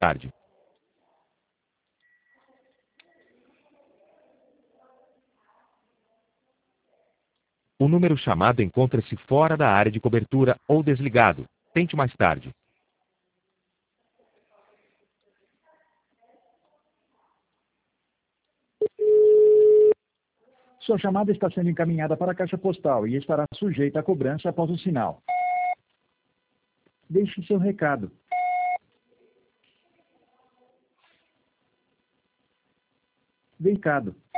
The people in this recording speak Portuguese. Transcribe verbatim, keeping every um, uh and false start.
tarde. O número chamado encontra-se fora da área de cobertura ou desligado. Tente mais tarde. Sua chamada está sendo encaminhada para a caixa postal e estará sujeita a cobrança após o sinal. Deixe seu recado. Recado.